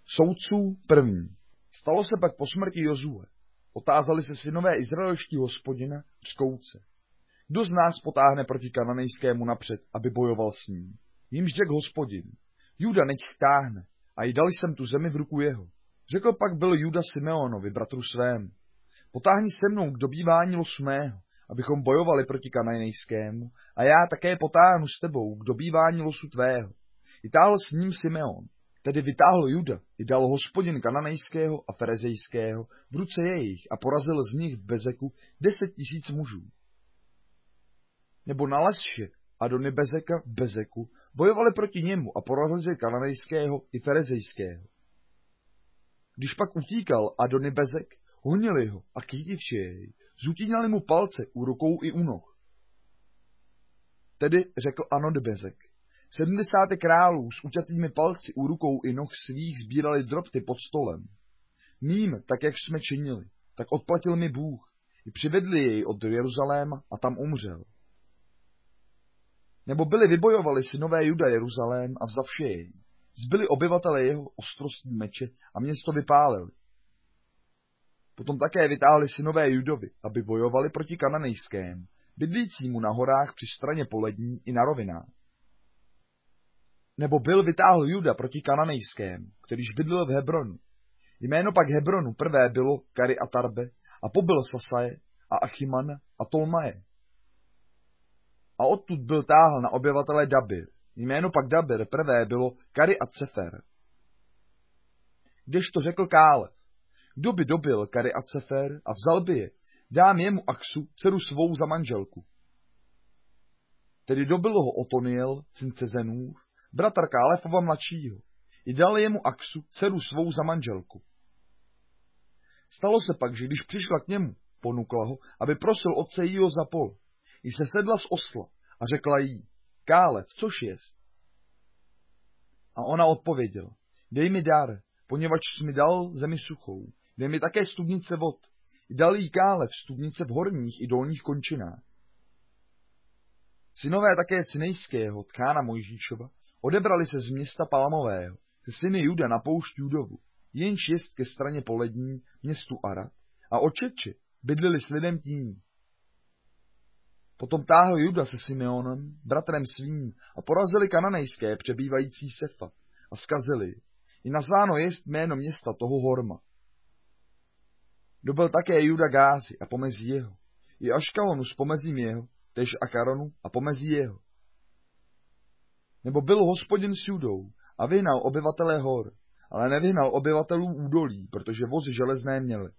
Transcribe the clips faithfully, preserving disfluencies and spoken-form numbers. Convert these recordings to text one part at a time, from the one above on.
Soudců první. Stalo se pak po smrti Jozue. Otázali se synové izraelští Hospodina řkouce. Kdo z nás potáhne proti kananejskému napřed, aby bojoval s ním? Jimž řekl Hospodin. Juda nechť táhne, a i dal jsem tu zemi v ruku jeho. Řekl pak byl Juda Simeonovi, bratru svému. Potáhni se mnou k dobývání losu mého, abychom bojovali proti kananejskému, a já také potáhnu s tebou k dobývání losu tvého. I táhl s ním Simeon. Tedy vytáhl Juda, i dal Hospodin kananejského a ferezejského v ruce jejich a porazil z nich v Bezeku deset tisíc mužů. Nebo na Lesše Adony Bezeka v Bezeku bojovali proti němu a porazili kananejského i ferezejského. Když pak utíkal Adony Bezek, honili ho a kytivči jej, zutínali mu palce u rukou i u noh. Tedy řekl Adony Bezek. Sedmdesáte králů s uťatými palci u rukou i noh svých sbírali drobty pod stolem. Mým, tak jak jsme činili, tak odplatil mi Bůh. I přivedli jej od Jeruzaléma a tam umřel. Nebo byli vybojovali synové Juda Jeruzalém a vzavše jej. Zbyli obyvatele jeho ostrostní meče a město vypálili. Potom také vytáhli synové Judovi, aby bojovali proti kananejskému, bydlícímu na horách při straně polední i na rovinách. Nebo byl vytáhl Juda proti kananejskému, kterýž bydlel v Hebronu. Jméno pak Hebronu prvé bylo Kari a Tarbe a pobyl Sasaje a Achimana a Tolmaje. A odtud byl táhl na obyvatele Dabir. Jméno pak Dabir prvé bylo Kari a Cefer. Kdežto řekl Kálev, kdo by dobil Kari a Cefer a vzal by je, dám jemu Aksu, dceru svou za manželku. Tedy dobil ho Otoniel, syn Cezenův, bratr Kálefova mladšího, i dal jemu Aksu, dceru svou za manželku. Stalo se pak, že když přišla k němu, ponukla ho, aby prosil otce jího za pol. I se sedla z osla a řekla jí, Kálev, což jest? A ona odpověděla, dej mi dar, poněvadž jsi mi dal zemi suchou, dej mi také studnice vod. I dal jí Kálev studnice v horních i dolních končinách. Synové také Cinejského, tchána Mojžíšova, odebrali se z města Palamového, se syny Juda na poušť Judovu, jenž jest ke straně polední, městu Arad, a očeči bydlili s lidem tím. Potom táhl Juda se Simeonem, bratrem svým, a porazili kananejské přebývající Sefa a skazili. I nazváno jest jméno města toho Horma. Dobil také Juda Gázy a pomezí jeho, i Aškalonu s pomezím jeho, tež Akaronu a pomezí jeho. Nebo byl Hospodin s Judou a vyhnal obyvatele hor, ale nevyhnal obyvatelů údolí, protože vozy železné měli.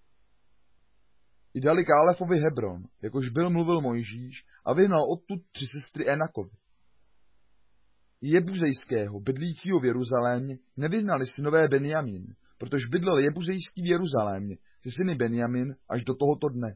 I dali Kálefovi Hebron, jakož byl mluvil Mojžíš, a vyhnal odtud tři sestry Enakovi. I Jebuzejského, bydlícího v Jeruzalémě, nevyhnali synové Benjamin, protože bydlel Jebuzejský v Jeruzalémě, se syny Benjamin až do tohoto dne.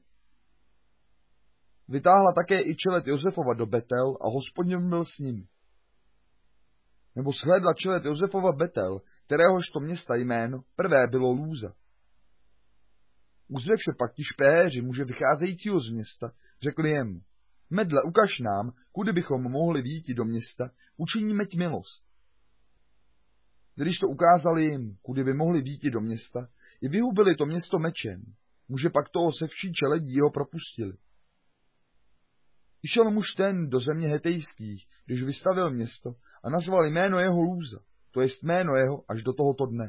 Vytáhla také i čelet Josefova do Betel a Hospodin byl s nimi. Nebo shlédla čelet Josefova Betel, kteréhož to města jméno prvé bylo Lúza. Uzřevše pak ti špéři muže vycházejícího z města, řekli jemu, medle, ukaž nám, kudy bychom mohli výjít do města, učiníme ti milost. Když to ukázali jim, kudy by mohli výjít do města, i vyhubili to město mečem, muže pak toho se vší čeledí ho propustili. Išel muž ten do země hetejských, když vystavil město a nazval jméno jeho Lúza, to jest jméno jeho až do tohoto dne.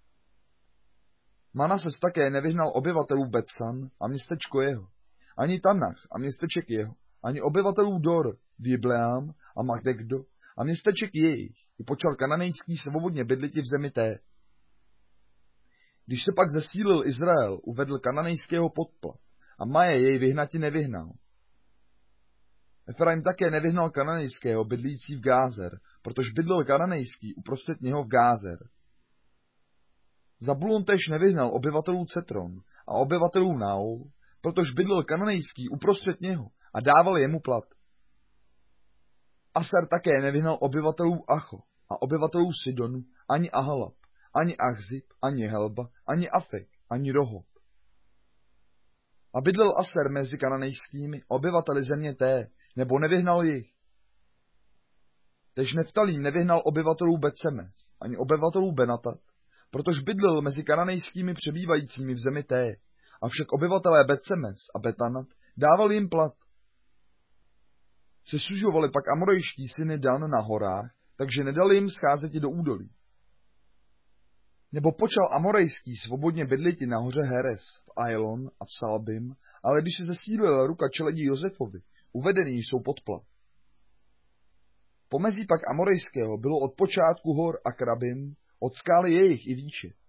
Manases také nevyhnal obyvatelů Betsan a městečko jeho, ani Tanach a městeček jeho, ani obyvatelů Dor, Dibleám a Magdekdo a městeček jejich, i počal kananejský svobodně bydliti v zemi té. Když se pak zesílil Izrael, uvedl kananejského podplat a Maje jej vyhnati nevyhnal. Efraim také nevyhnal kananejského bydlící v Gázer, protože bydlel kananejský uprostřed něho v Gázer. Zabulon též nevyhnal obyvatelů Cetron a obyvatelů Naol, protože bydlel kananejský uprostřed něho a dával jemu plat. Aser také nevyhnal obyvatelů Acho a obyvatelů Sidonu, ani Ahalab, ani Achzib, ani Helba, ani Afek, ani Rohot. A bydlel Aser mezi kananejskými obyvateli země té, nebo nevyhnal jich. Tež Neftalím nevyhnal obyvatelů Betsemes, ani obyvatelů Benatat, protože bydlel mezi kananejskými přebývajícími v zemi té, avšak obyvatelé Bet-Semes a Betanat dávali jim plat. Sesužovali pak amorejští syny Dan na horách, takže nedali jim scházet do údolí. Nebo počal amorejský svobodně bydliti na hoře Heres, v Ailon a v Salbim, ale když se zesílila ruka čeledí Josefovi, uvedení jsou pod plat. Pomezí pak amorejského bylo od počátku hor Akrabim, od skály jejich i výše.